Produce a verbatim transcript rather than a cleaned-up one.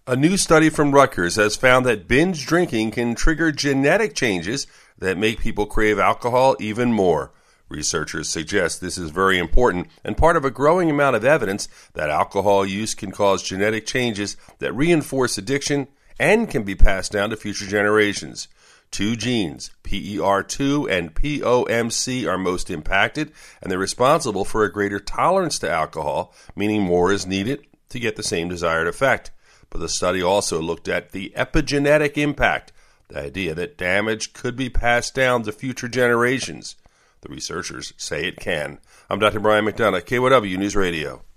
A new study from Rutgers has found that binge drinking can trigger genetic changes that make people crave alcohol even more. Researchers suggest this is very important and part of a growing amount of evidence that alcohol use can cause genetic changes that reinforce addiction and can be passed down to future generations. Two genes, P E R two and P O M C, are most impacted, and they're responsible for a greater tolerance to alcohol, meaning more is needed to get the same desired effect. But the study also looked at the epigenetic impact, the idea that damage could be passed down to future generations. The researchers say it can. I'm Doctor Brian McDonough, K Y W News Radio.